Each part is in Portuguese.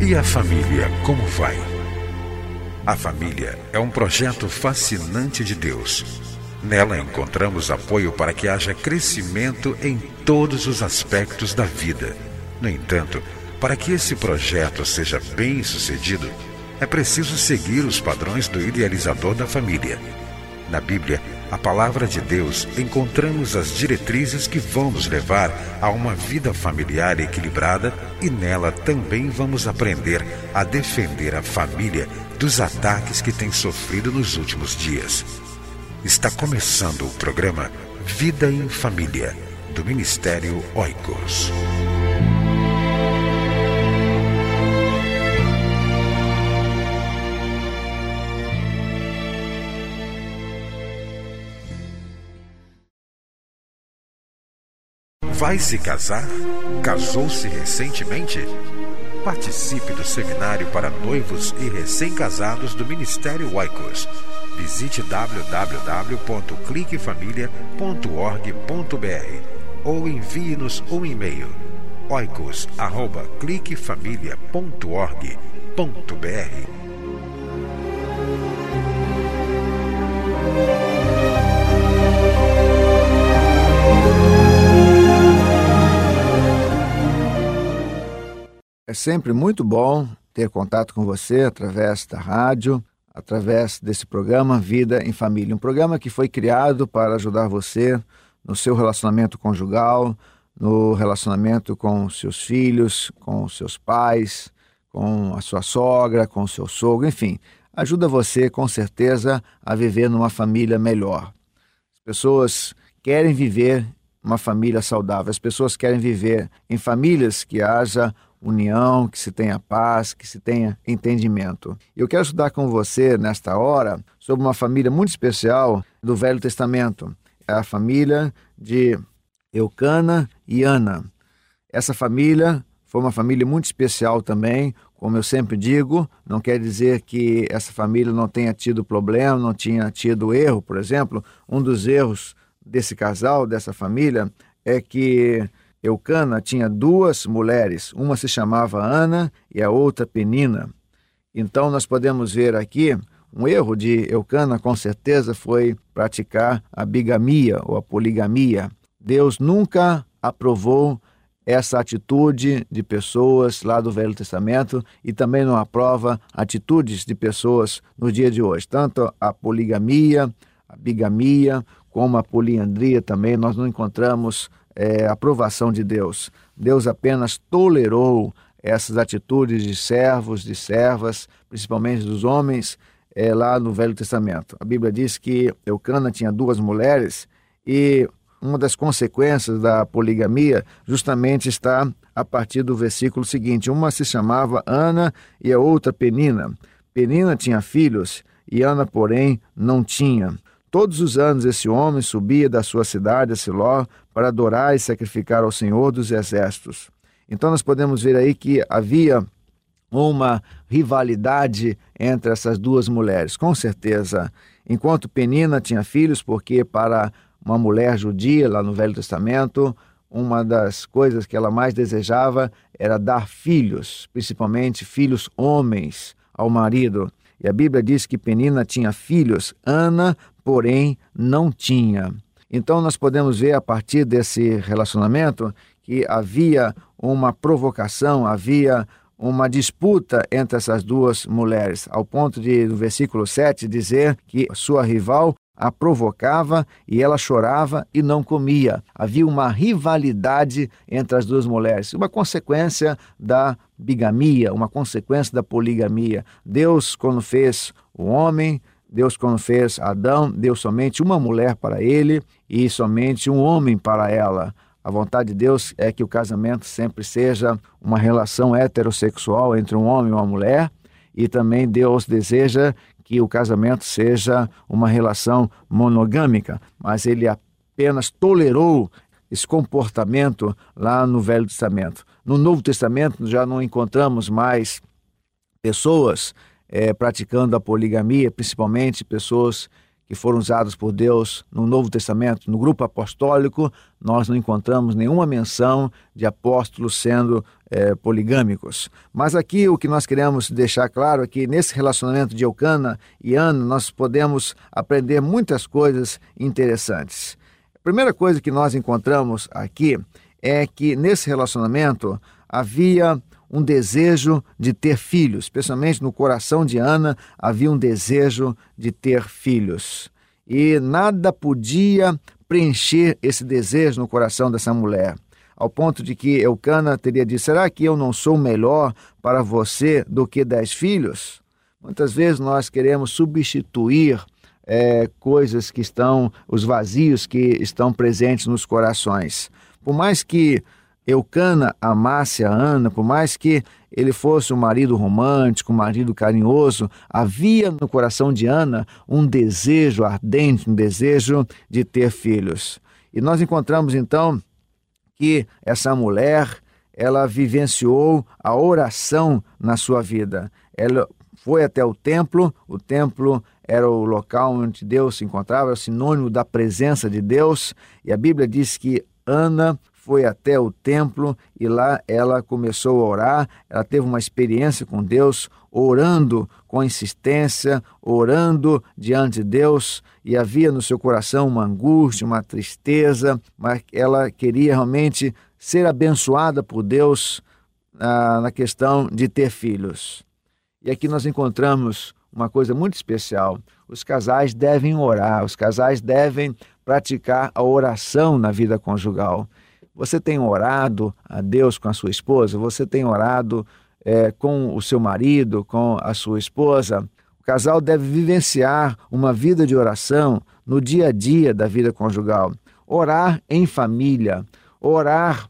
E a família, como vai? A família é um projeto fascinante de Deus. Nela encontramos apoio para que haja crescimento em todos os aspectos da vida. No entanto, para que esse projeto seja bem-sucedido, é preciso seguir os padrões do idealizador da família. Na Bíblia, a palavra de Deus, encontramos as diretrizes que vão nos levar a uma vida familiar equilibrada e nela também vamos aprender a defender a família dos ataques que tem sofrido nos últimos dias. Está começando o programa Vida em Família, do Ministério Oikos. Vai se casar? Casou-se recentemente? Participe do seminário para noivos e recém-casados do Ministério Oikos. Visite www.cliquefamilia.org.br ou envie-nos um e-mail oikos@cliquefamilia.org.br. É sempre muito bom ter contato com você através da rádio, através desse programa Vida em Família. Um programa que foi criado para ajudar você no seu relacionamento conjugal, no relacionamento com seus filhos, com seus pais, com a sua sogra, com o seu sogro, enfim. Ajuda você, com certeza, a viver numa família melhor. As pessoas querem viver uma família saudável. As pessoas querem viver em famílias que haja união, que se tenha paz, que se tenha entendimento. Eu quero estudar com você, nesta hora, sobre uma família muito especial do Velho Testamento. É a família de Eucana e Ana. Essa família foi uma família muito especial também, como eu sempre digo, não quer dizer que essa família não tenha tido problema, não tinha tido erro, por exemplo. Um dos erros desse casal, dessa família, é que Eucana tinha duas mulheres, uma se chamava Ana e a outra Penina. Então nós podemos ver aqui, um erro de Eucana com certeza foi praticar a bigamia ou a poligamia. Deus nunca aprovou essa atitude de pessoas lá do Velho Testamento e também não aprova atitudes de pessoas no dia de hoje. Tanto a poligamia, a bigamia, como a poliandria também, nós não encontramos aprovação de Deus. Deus apenas tolerou essas atitudes de servos, de servas, principalmente dos homens, lá no Velho Testamento. A Bíblia diz que Eucana tinha duas mulheres e uma das consequências da poligamia justamente está a partir do versículo seguinte. Uma se chamava Ana e a outra Penina. Penina tinha filhos e Ana, porém, não tinha. Todos os anos esse homem subia da sua cidade a Siló para adorar e sacrificar ao Senhor dos Exércitos. Então nós podemos ver aí que havia uma rivalidade entre essas duas mulheres. Com certeza, enquanto Penina tinha filhos, porque para uma mulher judia lá no Velho Testamento, uma das coisas que ela mais desejava era dar filhos, principalmente filhos homens ao marido. E a Bíblia diz que Penina tinha filhos, Ana, porém, não tinha. Então nós podemos ver a partir desse relacionamento que havia uma provocação, havia uma disputa entre essas duas mulheres, ao ponto de, no versículo 7, dizer que sua rival a provocava e ela chorava e não comia. Havia uma rivalidade entre as duas mulheres, uma consequência da bigamia, uma consequência da poligamia. Deus, quando fez o homem, Deus, quando fez Adão, deu somente uma mulher para ele e somente um homem para ela. A vontade de Deus é que o casamento sempre seja uma relação heterossexual entre um homem e uma mulher, e também Deus deseja que o casamento seja uma relação monogâmica, mas ele apenas tolerou esse comportamento lá no Velho Testamento. No Novo Testamento já não encontramos mais pessoas praticando a poligamia, principalmente pessoas que que foram usados por Deus no Novo Testamento, no grupo apostólico, nós não encontramos nenhuma menção de apóstolos sendo poligâmicos. Mas aqui o que nós queremos deixar claro é que nesse relacionamento de Eucana e Ana nós podemos aprender muitas coisas interessantes. A primeira coisa que nós encontramos aqui é que nesse relacionamento havia um desejo de ter filhos, especialmente no coração de Ana havia um desejo de ter filhos. E nada podia preencher esse desejo no coração dessa mulher, ao ponto de que Eucana teria dito: será que eu não sou melhor para você do que 10 filhos? Muitas vezes nós queremos substituir coisas que estão, os vazios que estão presentes nos corações. Por mais que Eucana amasse a Ana, por mais que ele fosse um marido romântico, um marido carinhoso, havia no coração de Ana um desejo ardente, um desejo de ter filhos. E nós encontramos então que essa mulher, ela vivenciou a oração na sua vida. Ela foi até o templo era o local onde Deus se encontrava, era o sinônimo da presença de Deus, e a Bíblia diz que Ana foi até o templo e lá ela começou a orar, ela teve uma experiência com Deus, orando com insistência, orando diante de Deus, e havia no seu coração uma angústia, uma tristeza, mas ela queria realmente ser abençoada por Deus na questão de ter filhos. E aqui nós encontramos uma coisa muito especial: os casais devem orar, os casais devem praticar a oração na vida conjugal. Você tem orado a Deus com a sua esposa? Você tem orado com o seu marido, com a sua esposa? O casal deve vivenciar uma vida de oração no dia a dia da vida conjugal. Orar em família, orar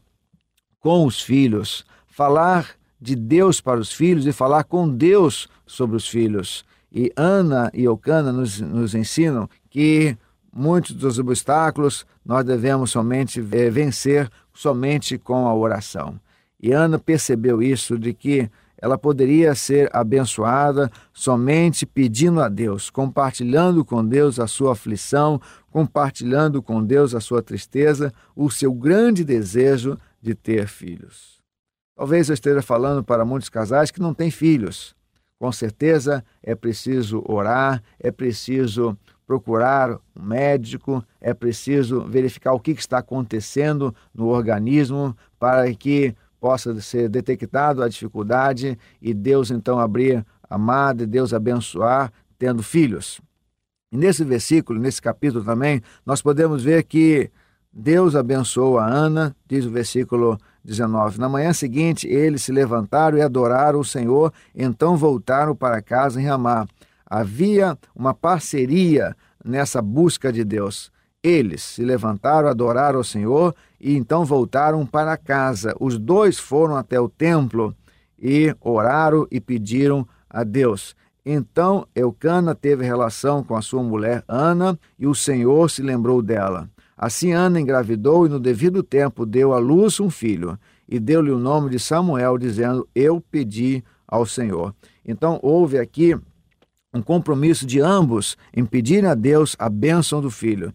com os filhos, falar de Deus para os filhos e falar com Deus sobre os filhos. E Ana e Eucana nos ensinam que muitos dos obstáculos nós devemos somente vencer somente com a oração. E Ana percebeu isso, de que ela poderia ser abençoada somente pedindo a Deus, compartilhando com Deus a sua aflição, compartilhando com Deus a sua tristeza, o seu grande desejo de ter filhos. Talvez eu esteja falando para muitos casais que não têm filhos. Com certeza é preciso orar, é preciso procurar um médico, é preciso verificar o que está acontecendo no organismo para que possa ser detectado a dificuldade e Deus então abrir a madre, Deus abençoar tendo filhos. E nesse versículo, nesse capítulo também, nós podemos ver que Deus abençoou a Ana, diz o versículo 19. Na manhã seguinte, eles se levantaram e adoraram o Senhor, então voltaram para casa em Ramá. Havia uma parceria nessa busca de Deus. Eles se levantaram, adoraram o Senhor e então voltaram para casa. Os dois foram até o templo e oraram e pediram a Deus. Então Eucana teve relação com a sua mulher Ana e o Senhor se lembrou dela. Assim Ana engravidou e no devido tempo deu à luz um filho e deu-lhe o nome de Samuel, dizendo: eu pedi ao Senhor. Então houve aqui um compromisso de ambos em pedir a Deus a bênção do filho.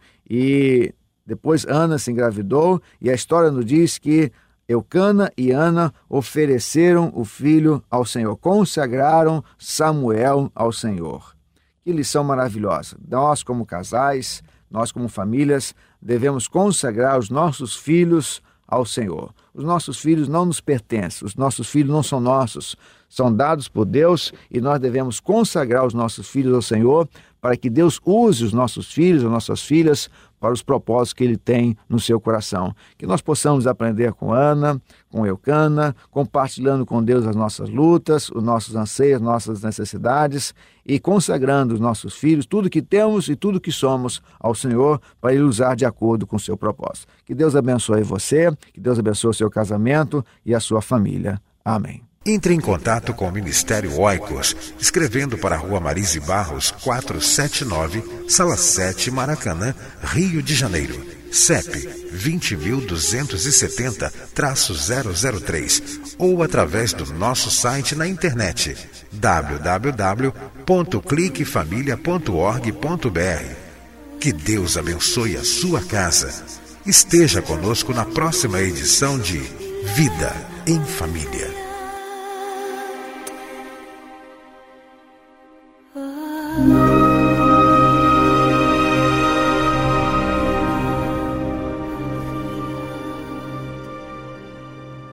E depois Ana se engravidou e a história nos diz que Eucana e Ana ofereceram o filho ao Senhor, consagraram Samuel ao Senhor. Que lição maravilhosa! Nós como casais, nós como famílias, devemos consagrar os nossos filhos ao Senhor. Os nossos filhos não nos pertencem, os nossos filhos não são nossos, são dados por Deus e nós devemos consagrar os nossos filhos ao Senhor para que Deus use os nossos filhos, as nossas filhas, para os propósitos que Ele tem no seu coração. Que nós possamos aprender com Ana, com Eucana, compartilhando com Deus as nossas lutas, os nossos anseios, nossas necessidades e consagrando os nossos filhos, tudo que temos e tudo que somos ao Senhor, para Ele usar de acordo com o seu propósito. Que Deus abençoe você, que Deus abençoe o seu casamento e a sua família. Amém. Entre em contato com o Ministério Oikos, escrevendo para a Rua Marise Barros, 479, Sala 7, Maracanã, Rio de Janeiro. CEP 20.270-003 ou através do nosso site na internet www.cliquefamilia.org.br. Que Deus abençoe a sua casa. Esteja conosco na próxima edição de Vida em Família.